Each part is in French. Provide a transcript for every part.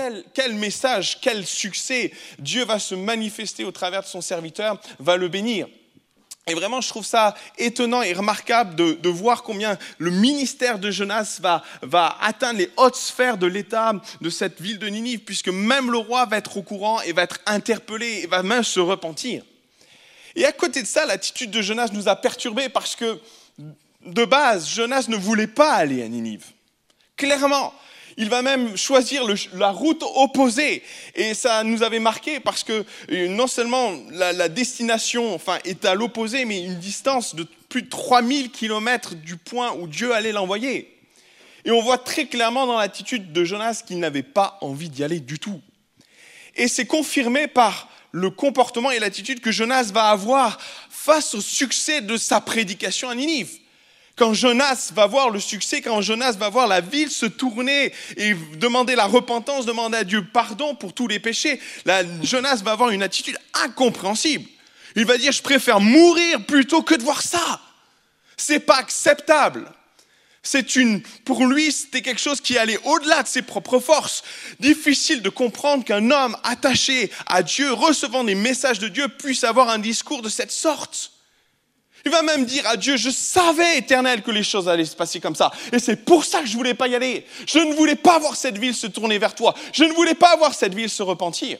quel message, quel succès Dieu va se manifester au travers de son serviteur, va le bénir. Et vraiment, je trouve ça étonnant et remarquable de voir combien le ministère de Jonas va atteindre les hautes sphères de l'État de cette ville de Ninive, puisque même le roi va être au courant et va être interpellé et va même se repentir. Et à côté de ça, l'attitude de Jonas nous a perturbés parce que, de base, Jonas ne voulait pas aller à Ninive. Clairement. Il va même choisir la route opposée. Et ça nous avait marqué parce que non seulement la destination est à l'opposé, mais une distance de plus de 3000 kilomètres du point où Dieu allait l'envoyer. Et on voit très clairement dans l'attitude de Jonas qu'il n'avait pas envie d'y aller du tout. Et c'est confirmé par le comportement et l'attitude que Jonas va avoir face au succès de sa prédication à Ninive. Quand Jonas va voir le succès, quand Jonas va voir la ville se tourner et demander la repentance, demander à Dieu pardon pour tous les péchés, Jonas va avoir une attitude incompréhensible. Il va dire, je préfère mourir plutôt que de voir ça. C'est pas acceptable. Pour lui, c'était quelque chose qui allait au-delà de ses propres forces. Difficile de comprendre qu'un homme attaché à Dieu, recevant des messages de Dieu, puisse avoir un discours de cette sorte. Il va même dire à Dieu, je savais, Éternel, que les choses allaient se passer comme ça. Et c'est pour ça que je ne voulais pas y aller. Je ne voulais pas voir cette ville se tourner vers toi. Je ne voulais pas voir cette ville se repentir.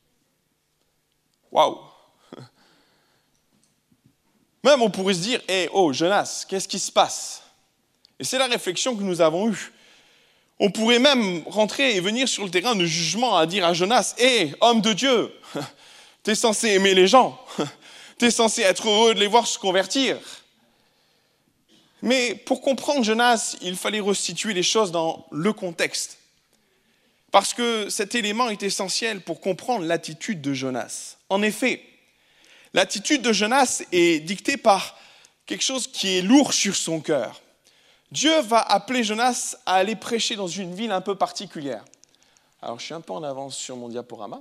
Waouh! Même on pourrait se dire, Jonas, qu'est-ce qui se passe? Et c'est la réflexion que nous avons eue. On pourrait même rentrer et venir sur le terrain de jugement à dire à Jonas, homme de Dieu, tu es censé aimer les gens. Tu es censé être heureux de les voir se convertir. Mais pour comprendre Jonas, il fallait resituer les choses dans le contexte. Parce que cet élément est essentiel pour comprendre l'attitude de Jonas. En effet, l'attitude de Jonas est dictée par quelque chose qui est lourd sur son cœur. Dieu va appeler Jonas à aller prêcher dans une ville un peu particulière. Alors, je suis un peu en avance sur mon diaporama.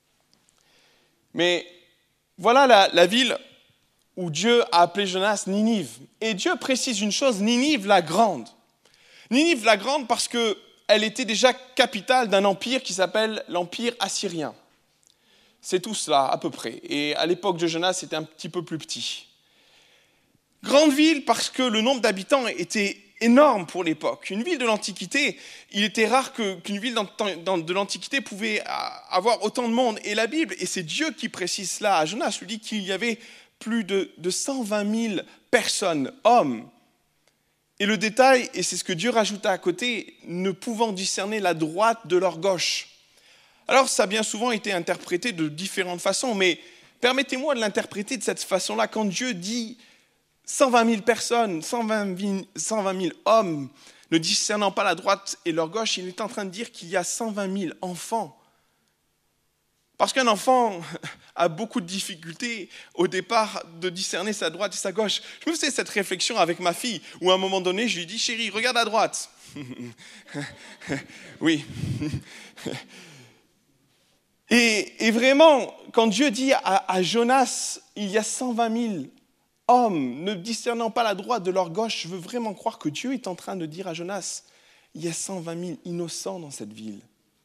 Mais voilà la ville où Dieu a appelé Jonas Ninive. Et Dieu précise une chose, Ninive la grande. Ninive la grande parce qu'elle était déjà capitale d'un empire qui s'appelle l'empire assyrien. C'est tout cela à peu près. Et à l'époque de Jonas, c'était un petit peu plus petit. Grande ville parce que le nombre d'habitants était énorme pour l'époque. Une ville de l'Antiquité, il était rare qu'une ville de l'Antiquité pouvait avoir autant de monde. Et la Bible, et c'est Dieu qui précise cela à Jonas, lui dit qu'il y avait plus de 120 000 personnes, hommes. Et le détail, et c'est ce que Dieu rajouta à côté, ne pouvant discerner la droite de leur gauche. Alors ça a bien souvent été interprété de différentes façons, mais permettez-moi de l'interpréter de cette façon-là. Quand Dieu dit 120 000 personnes, 120 000 hommes, ne discernant pas la droite et leur gauche, il est en train de dire qu'il y a 120 000 enfants. Parce qu'un enfant a beaucoup de difficultés au départ de discerner sa droite et sa gauche. Je me faisais cette réflexion avec ma fille, où à un moment donné, je lui dis, chérie, regarde à droite. Oui. Et vraiment, quand Dieu dit à Jonas, il y a 120 000 hommes ne discernant pas la droite de leur gauche, je veux vraiment croire que Dieu est en train de dire à Jonas, il y a 120 000 innocents dans cette ville.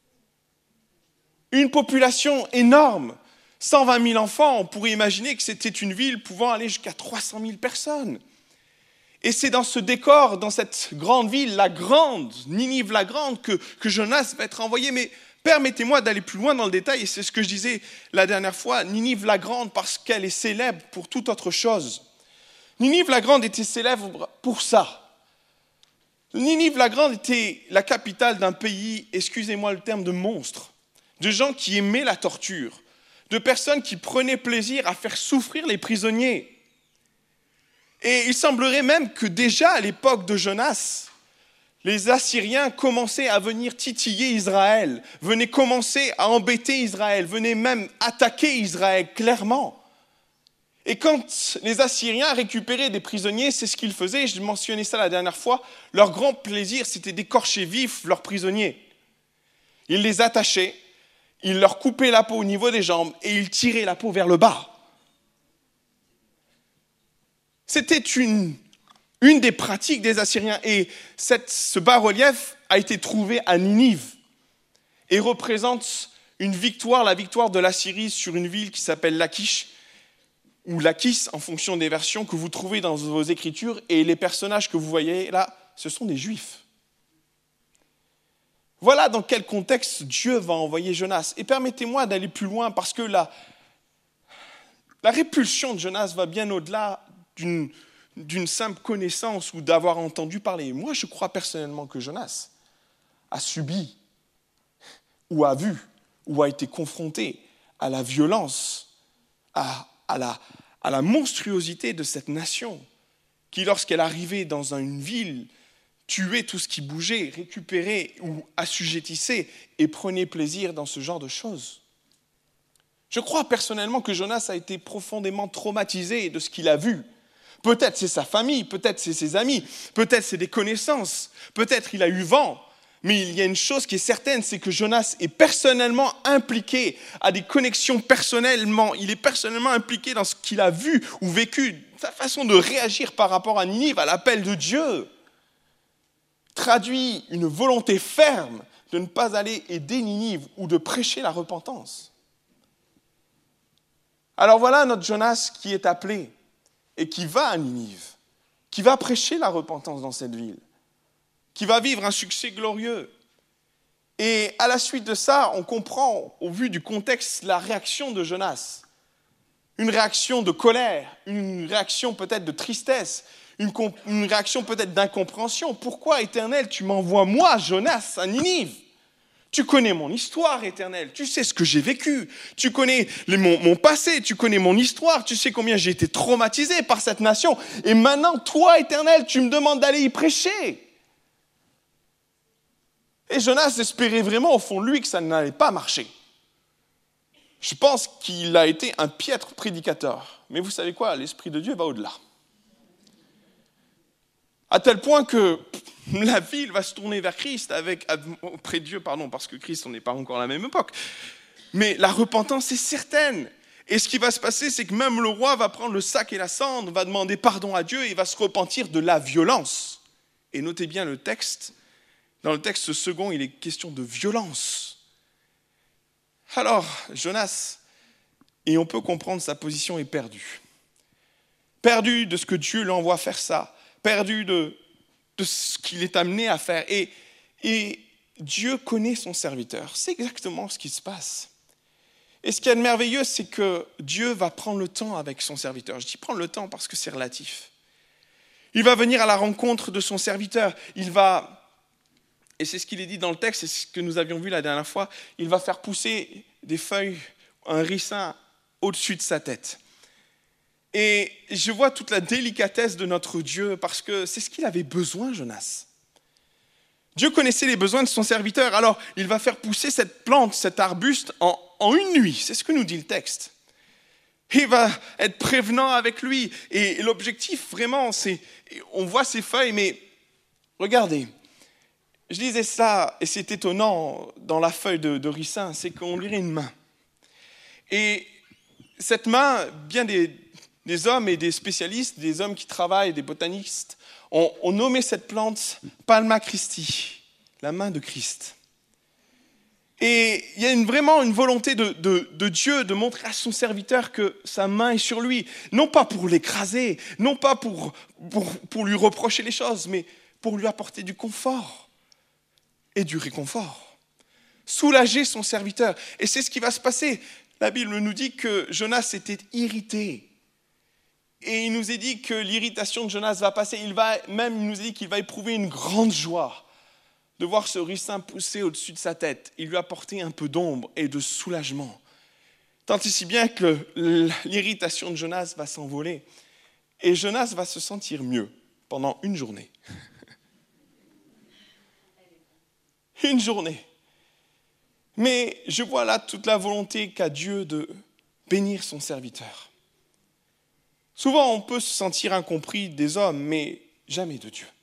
Une population énorme, 120 000 enfants, on pourrait imaginer que c'était une ville pouvant aller jusqu'à 300 000 personnes. Et c'est dans ce décor, dans cette grande ville, la grande, Ninive la grande, que Jonas va être envoyé. Mais permettez-moi d'aller plus loin dans le détail, et c'est ce que je disais la dernière fois, Ninive la grande parce qu'elle est célèbre pour toute autre chose. Ninive la grande était célèbre pour ça. Ninive la grande était la capitale d'un pays, excusez-moi le terme, de monstres, de gens qui aimaient la torture, de personnes qui prenaient plaisir à faire souffrir les prisonniers. Et il semblerait même que déjà à l'époque de Jonas, les Assyriens commençaient à venir titiller Israël, venaient commencer à embêter Israël, venaient même attaquer Israël clairement. Et quand les Assyriens récupéraient des prisonniers, c'est ce qu'ils faisaient, je mentionnais ça la dernière fois, leur grand plaisir, c'était d'écorcher vifs leurs prisonniers. Ils les attachaient, ils leur coupaient la peau au niveau des jambes et ils tiraient la peau vers le bas. C'était une des pratiques des Assyriens et ce bas-relief a été trouvé à Ninive. et représente une victoire, la victoire de l'Assyrie sur une ville qui s'appelle Lachish, ou Lachis en fonction des versions que vous trouvez dans vos écritures, et les personnages que vous voyez là, ce sont des Juifs. Voilà dans quel contexte Dieu va envoyer Jonas. Et permettez-moi d'aller plus loin, parce que la répulsion de Jonas va bien au-delà d'une simple connaissance ou d'avoir entendu parler. Moi, je crois personnellement que Jonas a subi, ou a vu, ou a été confronté à la violence, à la monstruosité de cette nation, qui, lorsqu'elle arrivait dans une ville, tuait tout ce qui bougeait, récupérait ou assujettissait et prenait plaisir dans ce genre de choses. Je crois personnellement que Jonas a été profondément traumatisé de ce qu'il a vu. Peut-être c'est sa famille, peut-être c'est ses amis, peut-être c'est des connaissances, peut-être il a eu vent. Mais il y a une chose qui est certaine, c'est que Jonas est personnellement impliqué, a des connexions personnellement, il est personnellement impliqué dans ce qu'il a vu ou vécu, sa façon de réagir par rapport à Ninive, à l'appel de Dieu, traduit une volonté ferme de ne pas aller aider Ninive ou de prêcher la repentance. Alors voilà notre Jonas qui est appelé et qui va à Ninive, qui va prêcher la repentance dans cette ville, qui va vivre un succès glorieux. Et à la suite de ça, on comprend, au vu du contexte, la réaction de Jonas. Une réaction de colère, une réaction peut-être de tristesse, une réaction peut-être d'incompréhension. Pourquoi, Éternel, tu m'envoies moi, Jonas, à Ninive ? Tu connais mon histoire, Éternel, tu sais ce que j'ai vécu, tu connais mon passé, tu connais mon histoire, tu sais combien j'ai été traumatisé par cette nation. Et maintenant, toi, Éternel, tu me demandes d'aller y prêcher. Et Jonas espérait vraiment au fond de lui que ça n'allait pas marcher. Je pense qu'il a été un piètre prédicateur. Mais vous savez quoi, l'Esprit de Dieu va au-delà. À tel point que la ville va se tourner vers Christ, auprès de Dieu, parce que Christ, on n'est pas encore à la même époque. Mais la repentance est certaine. Et ce qui va se passer, c'est que même le roi va prendre le sac et la cendre, va demander pardon à Dieu et va se repentir de la violence. Et notez bien le texte. Dans le texte second, il est question de violence. Alors, Jonas, et on peut comprendre sa position, est perdue. Perdu de ce que Dieu l'envoie faire ça. Perdu de ce qu'il est amené à faire. Et Dieu connaît son serviteur. C'est exactement ce qui se passe. Et ce qui est merveilleux, c'est que Dieu va prendre le temps avec son serviteur. Je dis prendre le temps parce que c'est relatif. Il va venir à la rencontre de son serviteur. Et c'est ce qu'il est dit dans le texte, c'est ce que nous avions vu la dernière fois, il va faire pousser des feuilles, un ricin au-dessus de sa tête. Et je vois toute la délicatesse de notre Dieu, parce que c'est ce qu'il avait besoin, Jonas. Dieu connaissait les besoins de son serviteur, alors il va faire pousser cette plante, cet arbuste, en une nuit. C'est ce que nous dit le texte. Il va être prévenant avec lui. Et l'objectif, vraiment, c'est, on voit ces feuilles, mais regardez, je lisais ça, et c'est étonnant, dans la feuille de ricin, c'est qu'on dirait une main. Et cette main, bien des hommes et des spécialistes, des hommes qui travaillent, des botanistes, ont nommé cette plante Palma Christi, la main de Christ. Et il y a vraiment une volonté de Dieu de montrer à son serviteur que sa main est sur lui, non pas pour l'écraser, non pas pour lui reprocher les choses, mais pour lui apporter du confort et du réconfort. Soulager son serviteur. Et c'est ce qui va se passer. La Bible nous dit que Jonas était irrité. Et il nous est dit que l'irritation de Jonas va passer. Il nous est dit qu'il va éprouver une grande joie de voir ce ricin pousser au-dessus de sa tête. Il lui apporter un peu d'ombre et de soulagement. Tant et si bien que l'irritation de Jonas va s'envoler. Et Jonas va se sentir mieux pendant une journée. Une journée. Mais je vois là toute la volonté qu'a Dieu de bénir son serviteur. Souvent, on peut se sentir incompris des hommes, mais jamais de Dieu.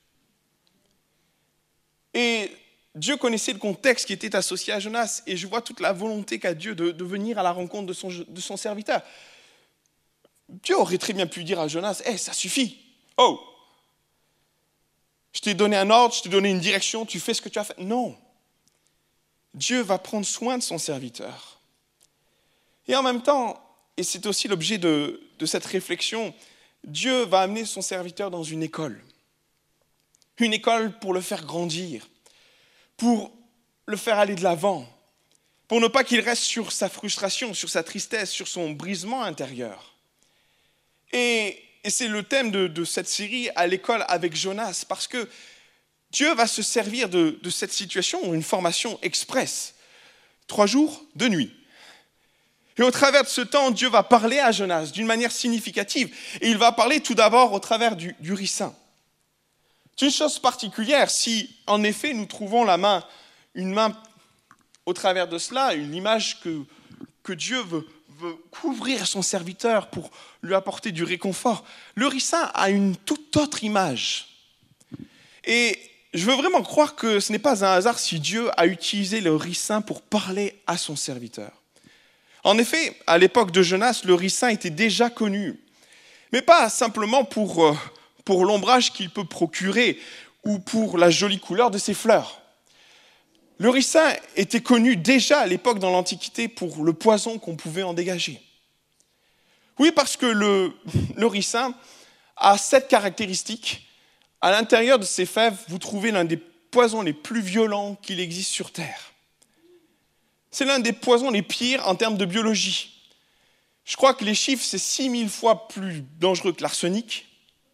Et Dieu connaissait le contexte qui était associé à Jonas, et je vois toute la volonté qu'a Dieu de venir à la rencontre de son serviteur. Dieu aurait très bien pu dire à Jonas, « ça suffit, oh, je t'ai donné un ordre, je t'ai donné une direction, tu fais ce que tu as fait. » Non. Dieu va prendre soin de son serviteur. Et en même temps, et c'est aussi l'objet de cette réflexion, Dieu va amener son serviteur dans une école. Une école pour le faire grandir, pour le faire aller de l'avant, pour ne pas qu'il reste sur sa frustration, sur sa tristesse, sur son brisement intérieur. Et c'est le thème de cette série à l'école avec Jonas, parce que Dieu va se servir de cette situation, une formation express, 3 jours, 2 nuits. Et au travers de ce temps, Dieu va parler à Jonas d'une manière significative. Et il va parler tout d'abord au travers du ricin. C'est une chose particulière si, en effet, nous trouvons une main au travers de cela, une image que Dieu veut couvrir son serviteur pour lui apporter du réconfort. Le ricin a une toute autre image. Et je veux vraiment croire que ce n'est pas un hasard si Dieu a utilisé le ricin pour parler à son serviteur. En effet, à l'époque de Jonas, le ricin était déjà connu, mais pas simplement pour l'ombrage qu'il peut procurer ou pour la jolie couleur de ses fleurs. Le ricin était connu déjà à l'époque dans l'Antiquité pour le poison qu'on pouvait en dégager. Oui, parce que le ricin a cette caractéristique. À l'intérieur de ses fèves, vous trouvez l'un des poisons les plus violents qu'il existe sur Terre. C'est l'un des poisons les pires en termes de biologie. Je crois que les chiffres, c'est 6000 fois plus dangereux que l'arsenic.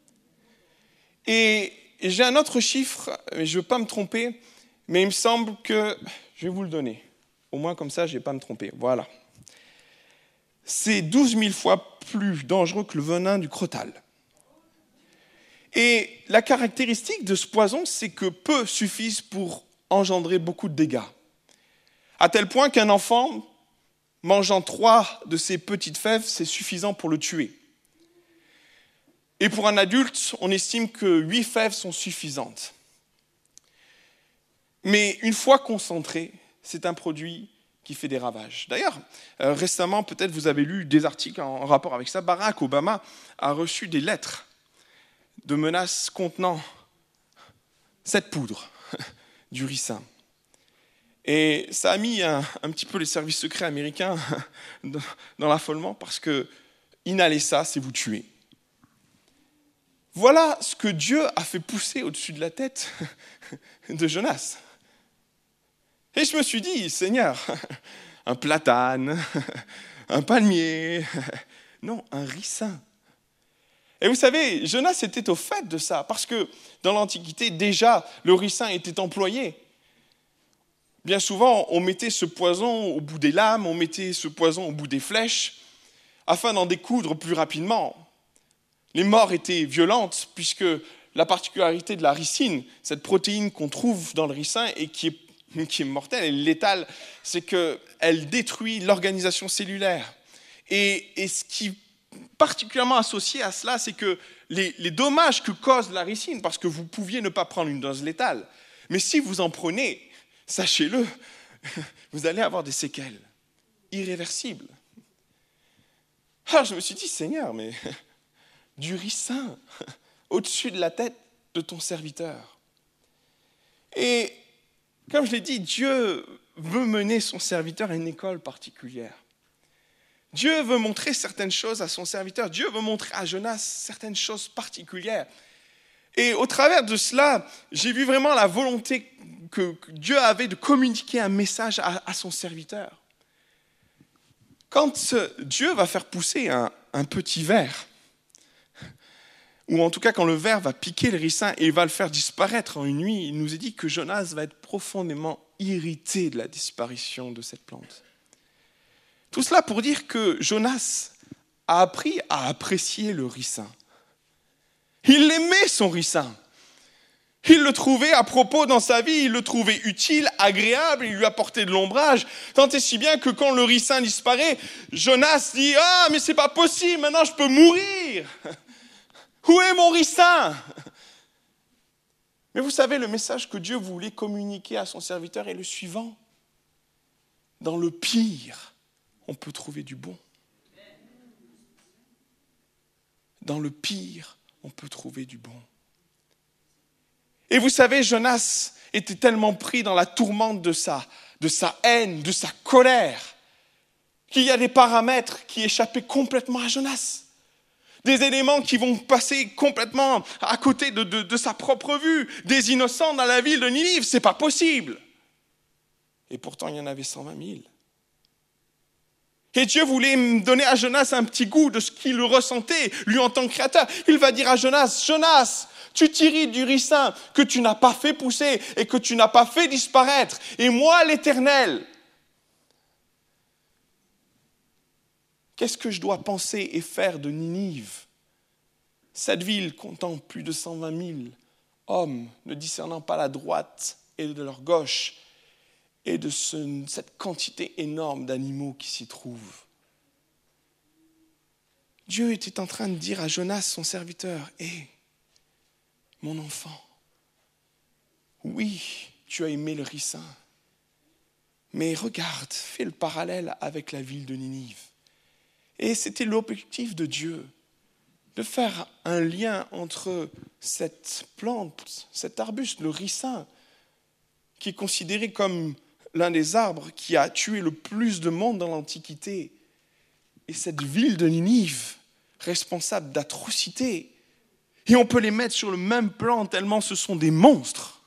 Et j'ai un autre chiffre, mais je ne veux pas me tromper, mais il me semble que... Je vais vous le donner. Au moins comme ça, je ne vais pas me tromper. Voilà. C'est 12 000 fois plus dangereux que le venin du crotal. Et la caractéristique de ce poison, c'est que peu suffisent pour engendrer beaucoup de dégâts. À tel point qu'un enfant, mangeant 3 de ces petites fèves, c'est suffisant pour le tuer. Et pour un adulte, on estime que 8 fèves sont suffisantes. Mais une fois concentré, c'est un produit qui fait des ravages. D'ailleurs, récemment, peut-être vous avez lu des articles en rapport avec ça, Barack Obama a reçu des lettres de menaces contenant cette poudre du ricin. Et ça a mis un petit peu les services secrets américains dans l'affolement parce que inhaler ça, c'est vous tuer. Voilà ce que Dieu a fait pousser au-dessus de la tête de Jonas. Et je me suis dit, Seigneur, un platane, un palmier, non, un ricin. Et vous savez, Jonas était au fait de ça, parce que dans l'Antiquité, déjà, le ricin était employé. Bien souvent, on mettait ce poison au bout des lames, on mettait ce poison au bout des flèches, afin d'en découdre plus rapidement. Les morts étaient violentes, puisque la particularité de la ricine, cette protéine qu'on trouve dans le ricin et qui est mortelle, elle est létale, c'est qu'elle détruit l'organisation cellulaire. Et ce qui est particulièrement associé à cela, c'est que les dommages que cause la ricine, parce que vous pouviez ne pas prendre une dose létale, mais si vous en prenez, sachez-le, vous allez avoir des séquelles irréversibles. Alors je me suis dit, Seigneur, mais du ricin au-dessus de la tête de ton serviteur. Et comme je l'ai dit, Dieu veut mener son serviteur à une école particulière. Dieu veut montrer certaines choses à son serviteur. Dieu veut montrer à Jonas certaines choses particulières. Et au travers de cela, j'ai vu vraiment la volonté que Dieu avait de communiquer un message à son serviteur. Quand Dieu va faire pousser un petit ver, ou en tout cas quand le ver va piquer le ricin et va le faire disparaître en une nuit, il nous est dit que Jonas va être profondément irrité de la disparition de cette plante. Tout cela pour dire que Jonas a appris à apprécier le ricin. Il aimait son ricin. Il le trouvait à propos dans sa vie, il le trouvait utile, agréable, il lui apportait de l'ombrage. Tant et si bien que quand le ricin disparaît, Jonas dit « Ah, mais c'est pas possible, maintenant je peux mourir !» Où est mon ricin? Mais vous savez, le message que Dieu voulait communiquer à son serviteur est le suivant. Dans le pire, on peut trouver du bon. Dans le pire, on peut trouver du bon. Et vous savez, Jonas était tellement pris dans la tourmente de sa haine, de sa colère, qu'il y a des paramètres qui échappaient complètement à Jonas. Des éléments qui vont passer complètement à côté de sa propre vue. Des innocents dans la ville de Ninive, c'est pas possible. Et pourtant, il y en avait 120 000. Et Dieu voulait donner à Jonas un petit goût de ce qu'il ressentait, lui en tant que créateur. Il va dire à Jonas, Jonas, tu t'irrites du ricin que tu n'as pas fait pousser et que tu n'as pas fait disparaître. Et moi, l'Éternel, qu'est-ce que je dois penser et faire de Ninive, cette ville comptant plus de 120 000 hommes, ne discernant pas la droite et de leur gauche, et de cette quantité énorme d'animaux qui s'y trouvent. Dieu était en train de dire à Jonas, son serviteur, « Hé, mon enfant, oui, tu as aimé le ricin, mais regarde, fais le parallèle avec la ville de Ninive. » Et c'était l'objectif de Dieu, de faire un lien entre cette plante, cet arbuste, le ricin, qui est considéré comme l'un des arbres qui a tué le plus de monde dans l'Antiquité, et cette ville de Ninive, responsable d'atrocités. Et on peut les mettre sur le même plan tellement ce sont des monstres.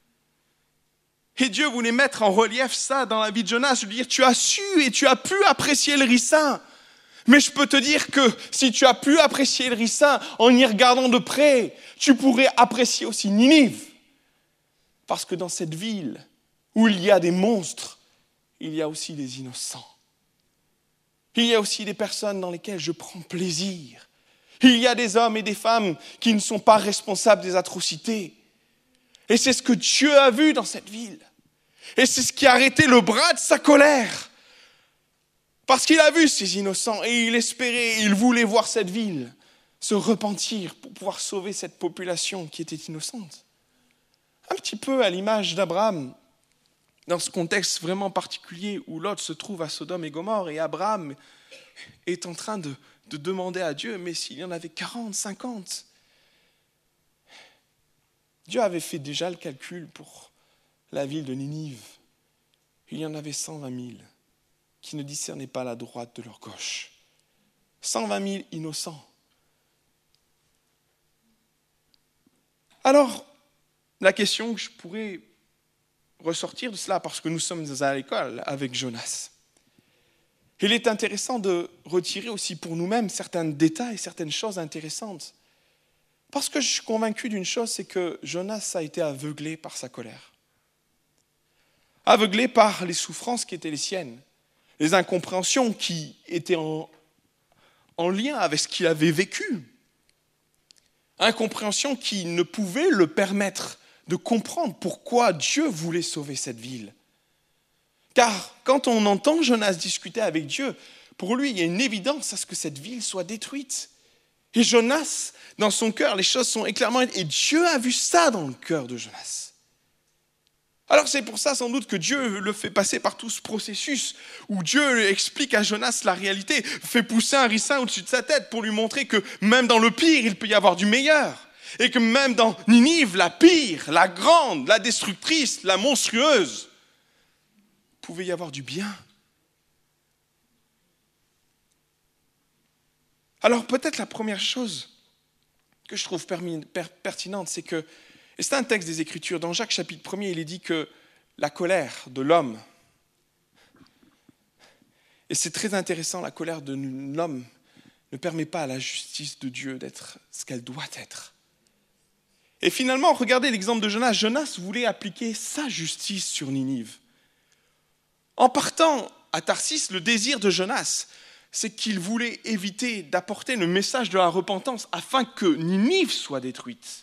Et Dieu voulait mettre en relief ça dans la vie de Jonas, lui dire, tu as su et tu as pu apprécier le ricin. Mais je peux te dire que si tu as pu apprécier le ricin en y regardant de près, tu pourrais apprécier aussi Ninive. Parce que dans cette ville où il y a des monstres, il y a aussi des innocents. Il y a aussi des personnes dans lesquelles je prends plaisir. Il y a des hommes et des femmes qui ne sont pas responsables des atrocités. Et c'est ce que Dieu a vu dans cette ville. Et c'est ce qui a arrêté le bras de sa colère. Parce qu'il a vu ces innocents et il espérait, il voulait voir cette ville se repentir pour pouvoir sauver cette population qui était innocente. Un petit peu à l'image d'Abraham, dans ce contexte vraiment particulier où Lot se trouve à Sodome et Gomorrhe et Abraham est en train de demander à Dieu, mais s'il y en avait 40, 50, Dieu avait fait déjà le calcul pour la ville de Ninive. Il y en avait 120 000 qui ne discernaient pas la droite de leur gauche. 120 000 innocents. Alors, la question que je pourrais ressortir de cela, parce que nous sommes à l'école avec Jonas, il est intéressant de retirer aussi pour nous-mêmes certains détails, certaines choses intéressantes. Parce que je suis convaincu d'une chose, c'est que Jonas a été aveuglé par sa colère. Aveuglé par les souffrances qui étaient les siennes, les incompréhensions qui étaient en lien avec ce qu'il avait vécu. Incompréhension qui ne pouvait le permettre de comprendre pourquoi Dieu voulait sauver cette ville. Car quand on entend Jonas discuter avec Dieu, pour lui, il y a une évidence à ce que cette ville soit détruite. Et Jonas, dans son cœur, les choses sont clairement... Et Dieu a vu ça dans le cœur de Jonas. Alors c'est pour ça sans doute que Dieu le fait passer par tout ce processus où Dieu explique à Jonas la réalité, fait pousser un ricin au-dessus de sa tête pour lui montrer que même dans le pire, il peut y avoir du meilleur. Et que même dans Ninive, la pire, la grande, la destructrice, la monstrueuse, pouvait y avoir du bien. Alors peut-être la première chose que je trouve pertinente, c'est que, et c'est un texte des Écritures, dans Jacques chapitre 1er, il est dit que la colère de l'homme, et c'est très intéressant, la colère de l'homme ne permet pas à la justice de Dieu d'être ce qu'elle doit être. Et finalement, regardez l'exemple de Jonas. Jonas voulait appliquer sa justice sur Ninive. En partant à Tarsis, le désir de Jonas, c'est qu'il voulait éviter d'apporter le message de la repentance afin que Ninive soit détruite.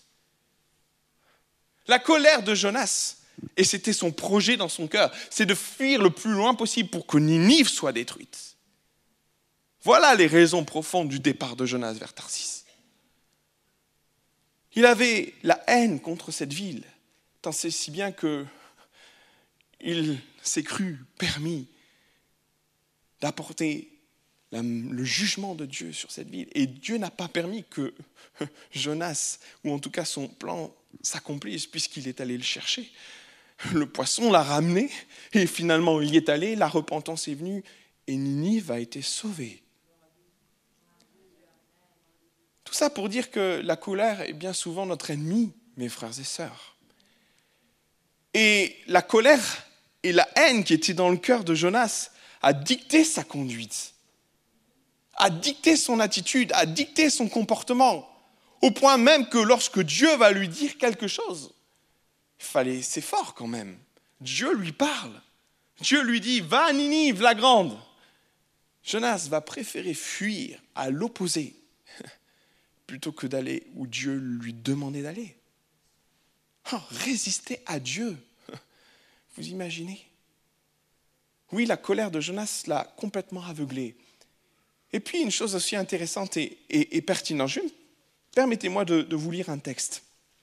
La colère de Jonas, et c'était son projet dans son cœur, c'est de fuir le plus loin possible pour que Ninive soit détruite. Voilà les raisons profondes du départ de Jonas vers Tarsis. Il avait la haine contre cette ville, tant c'est si bien qu'il s'est cru permis d'apporter le jugement de Dieu sur cette ville. Et Dieu n'a pas permis que Jonas, ou en tout cas son plan, s'accomplisse puisqu'il est allé le chercher. Le poisson l'a ramené et finalement il y est allé, la repentance est venue et Ninive a été sauvée. Tout ça pour dire que la colère est bien souvent notre ennemi, mes frères et sœurs. Et la colère et la haine qui étaient dans le cœur de Jonas a dicté sa conduite, a dicté son attitude, a dicté son comportement, au point même que lorsque Dieu va lui dire quelque chose, c'est fort quand même. Dieu lui parle. Dieu lui dit, va à Ninive, la grande. Jonas va préférer fuir à l'opposé plutôt que d'aller où Dieu lui demandait d'aller. Résister à Dieu. Vous imaginez? Oui, la colère de Jonas l'a complètement aveuglé. Et puis, une chose aussi intéressante et pertinente, permettez-moi de vous lire un texte.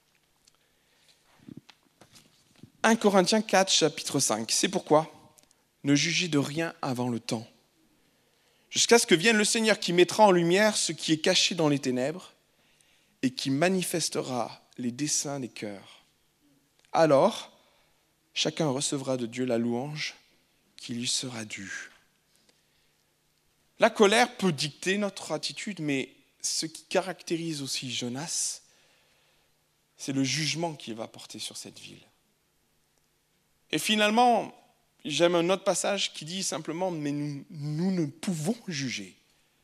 1 Corinthiens 4, chapitre 5. C'est pourquoi ne jugez de rien avant le temps, jusqu'à ce que vienne le Seigneur qui mettra en lumière ce qui est caché dans les ténèbres et qui manifestera les desseins des cœurs. Alors, chacun recevra de Dieu la louange qui lui sera due. La colère peut dicter notre attitude, mais ce qui caractérise aussi Jonas, c'est le jugement qu'il va porter sur cette ville. Et finalement, j'aime un autre passage qui dit simplement, mais nous ne pouvons juger.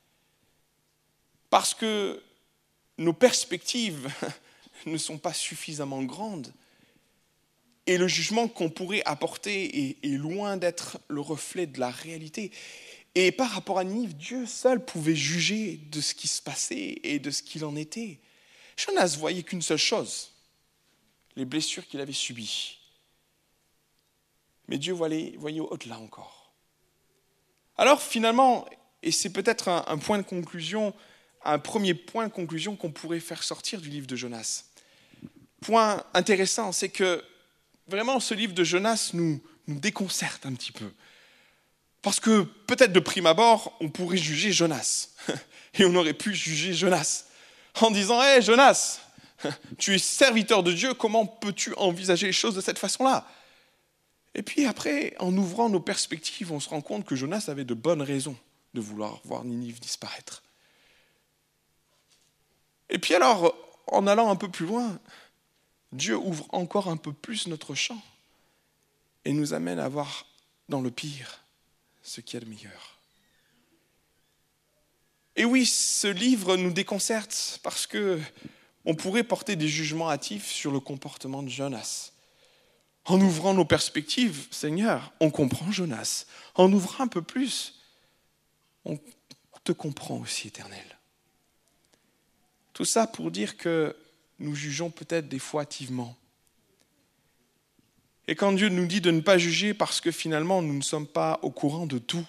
Parce que nos perspectives ne sont pas suffisamment grandes. Et le jugement qu'on pourrait apporter est loin d'être le reflet de la réalité. Et par rapport à Ninive, Dieu seul pouvait juger de ce qui se passait et de ce qu'il en était. Jonas voyait qu'une seule chose, les blessures qu'il avait subies. Mais Dieu voyait au-delà encore. Alors finalement, et c'est peut-être un point de conclusion, un premier point de conclusion qu'on pourrait faire sortir du livre de Jonas. Point intéressant, c'est que vraiment ce livre de Jonas nous déconcerte un petit peu. Parce que peut-être de prime abord, on pourrait juger Jonas. Et on aurait pu juger Jonas en disant « Hé Jonas, tu es serviteur de Dieu, comment peux-tu envisager les choses de cette façon-là » Et puis après, en ouvrant nos perspectives, on se rend compte que Jonas avait de bonnes raisons de vouloir voir Ninive disparaître. Et puis alors, en allant un peu plus loin, Dieu ouvre encore un peu plus notre champ et nous amène à voir dans le pire ce qu'il y a de meilleur. Et oui, ce livre nous déconcerte parce qu'on pourrait porter des jugements hâtifs sur le comportement de Jonas. En ouvrant nos perspectives, Seigneur, on comprend Jonas. En ouvrant un peu plus, on te comprend aussi, Éternel. Tout ça pour dire que nous jugeons peut-être des fois hâtivement. Et quand Dieu nous dit de ne pas juger parce que finalement nous ne sommes pas au courant de tout,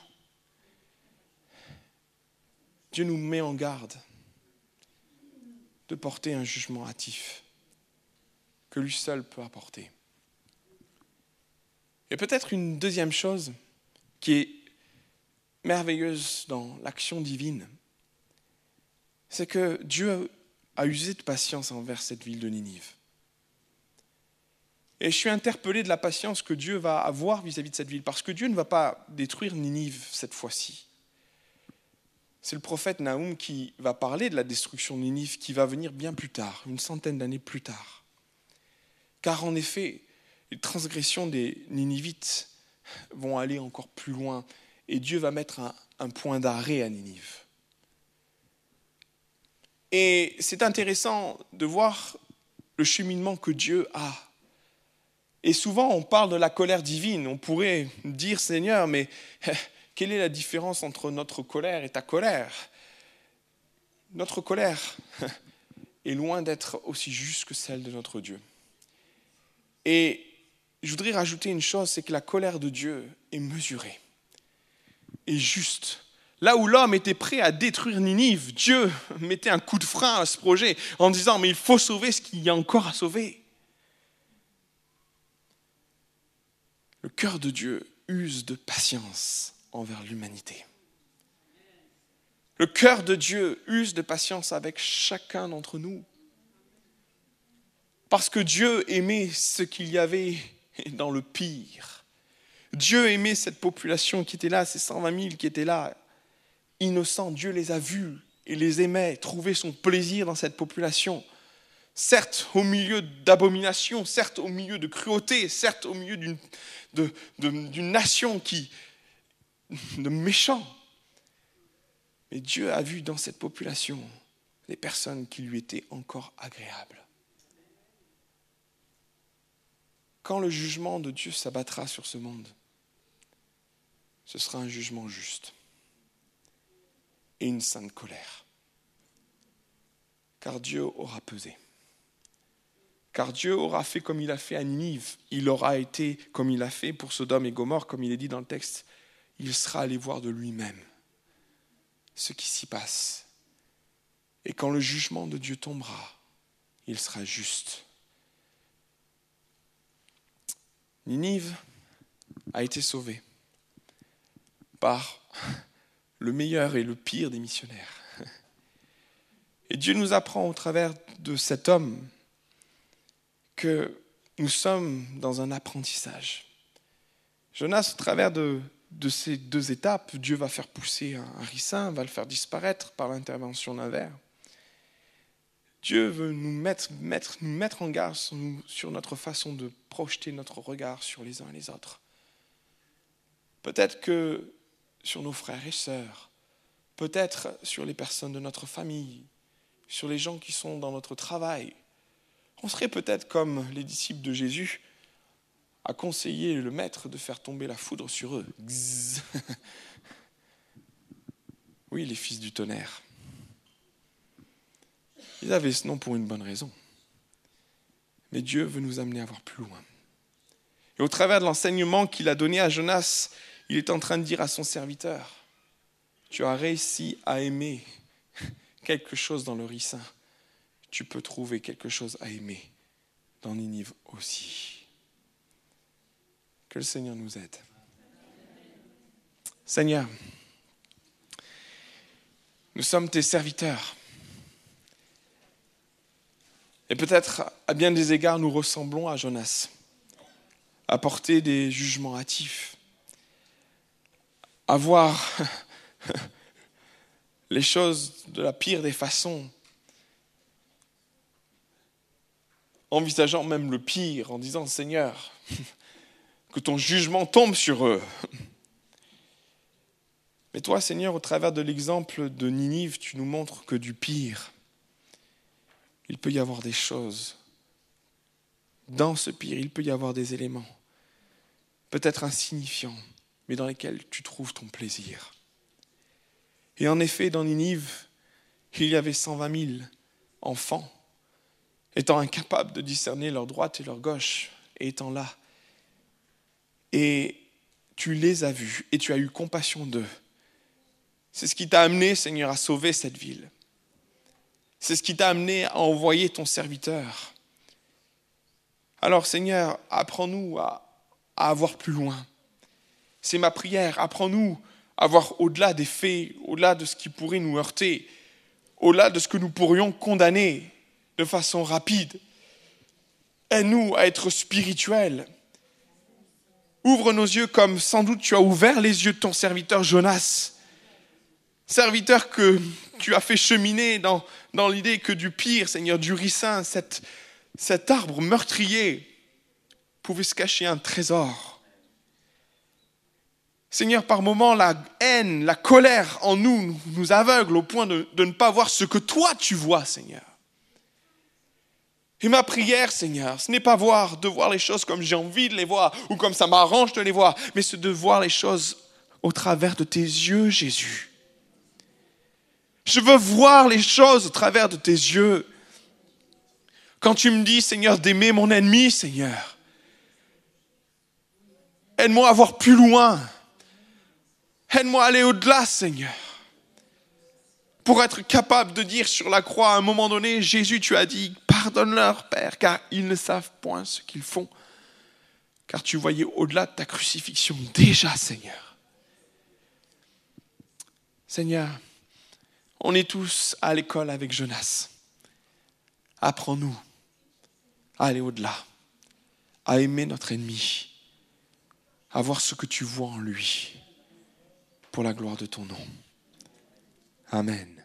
Dieu nous met en garde de porter un jugement hâtif que lui seul peut apporter. Et peut-être une deuxième chose qui est merveilleuse dans l'action divine, c'est que Dieu a usé de patience envers cette ville de Ninive. Et je suis interpellé de la patience que Dieu va avoir vis-à-vis de cette ville, parce que Dieu ne va pas détruire Ninive cette fois-ci. C'est le prophète Naoum qui va parler de la destruction de Ninive qui va venir bien plus tard, une centaine d'années plus tard. Car en effet, les transgressions des Ninivites vont aller encore plus loin et Dieu va mettre un point d'arrêt à Ninive. Et c'est intéressant de voir le cheminement que Dieu a. Et souvent, on parle de la colère divine. On pourrait dire, Seigneur, mais quelle est la différence entre notre colère et ta colère? Notre colère est loin d'être aussi juste que celle de notre Dieu. Et je voudrais rajouter une chose, c'est que la colère de Dieu est mesurée et juste. Là où l'homme était prêt à détruire Ninive, Dieu mettait un coup de frein à ce projet en disant « mais il faut sauver ce qu'il y a encore à sauver ». Le cœur de Dieu use de patience envers l'humanité. Le cœur de Dieu use de patience avec chacun d'entre nous. Parce que Dieu aimait ce qu'il y avait dans le pire. Dieu aimait cette population qui était là, ces 120 000 qui étaient là, innocents. Dieu les a vus et les aimait, trouvait son plaisir dans cette population. Certes, au milieu d'abominations, certes, au milieu de cruauté, certes, au milieu d'une nation de méchants. Mais Dieu a vu dans cette population les personnes qui lui étaient encore agréables. Quand le jugement de Dieu s'abattra sur ce monde, ce sera un jugement juste et une sainte colère. Car Dieu aura pesé. Car Dieu aura fait comme il a fait à Ninive. Il aura été comme il a fait pour Sodome et Gomorrhe, comme il est dit dans le texte. Il sera allé voir de lui-même ce qui s'y passe. Et quand le jugement de Dieu tombera, il sera juste. Ninive a été sauvée par le meilleur et le pire des missionnaires. Et Dieu nous apprend au travers de cet homme que nous sommes dans un apprentissage. Jonas, au travers de ces 2 étapes, Dieu va faire pousser un ricin, va le faire disparaître par l'intervention d'un ver. Dieu veut nous mettre en garde sur notre façon de projeter notre regard sur les uns et les autres. Peut-être que sur nos frères et sœurs, peut-être sur les personnes de notre famille, sur les gens qui sont dans notre travail. On serait peut-être comme les disciples de Jésus, à conseiller le maître de faire tomber la foudre sur eux. Oui, les fils du tonnerre. Ils avaient ce nom pour une bonne raison. Mais Dieu veut nous amener à voir plus loin. Et au travers de l'enseignement qu'il a donné à Jonas, il est en train de dire à son serviteur, tu as réussi à aimer quelque chose dans le ricin. Tu peux trouver quelque chose à aimer dans Ninive aussi. Que le Seigneur nous aide. Seigneur, nous sommes tes serviteurs. Et peut-être, à bien des égards, nous ressemblons à Jonas, à porter des jugements hâtifs, à voir les choses de la pire des façons, envisageant même le pire, en disant « Seigneur, que ton jugement tombe sur eux ». Mais toi, Seigneur, au travers de l'exemple de Ninive, tu nous montres que du pire, il peut y avoir des choses. Dans ce pire, il peut y avoir des éléments, peut-être insignifiants, mais dans lesquels tu trouves ton plaisir. Et en effet, dans Ninive, il y avait 120 000 enfants, étant incapables de discerner leur droite et leur gauche, et étant là. Et tu les as vus, et tu as eu compassion d'eux. C'est ce qui t'a amené, Seigneur, à sauver cette ville. C'est ce qui t'a amené à envoyer ton serviteur. Alors, Seigneur, apprends-nous à voir plus loin. C'est ma prière. Apprends-nous à voir au-delà des faits, au-delà de ce qui pourrait nous heurter, au-delà de ce que nous pourrions condamner de façon rapide. Aide-nous à être spirituels. Ouvre nos yeux comme sans doute tu as ouvert les yeux de ton serviteur Jonas. Serviteur que tu as fait cheminer dans l'idée que du pire, Seigneur, du ricin, cet arbre meurtrier, pouvait se cacher un trésor. Seigneur, par moments, la haine, la colère en nous aveugle au point de ne pas voir ce que toi tu vois, Seigneur. Et ma prière, Seigneur, ce n'est pas de voir les choses comme j'ai envie de les voir ou comme ça m'arrange de les voir, mais c'est de voir les choses au travers de tes yeux, Jésus. Je veux voir les choses au travers de tes yeux. Quand tu me dis, Seigneur, d'aimer mon ennemi, Seigneur, aide-moi à voir plus loin. Aide-moi à aller au-delà, Seigneur. Pour être capable de dire sur la croix, à un moment donné, Jésus, tu as dit, pardonne-leur, Père, car ils ne savent point ce qu'ils font. Car tu voyais au-delà de ta crucifixion déjà, Seigneur. Seigneur, on est tous à l'école avec Jonas. Apprends-nous à aller au-delà, à aimer notre ennemi, à voir ce que tu vois en lui, pour la gloire de ton nom. Amen.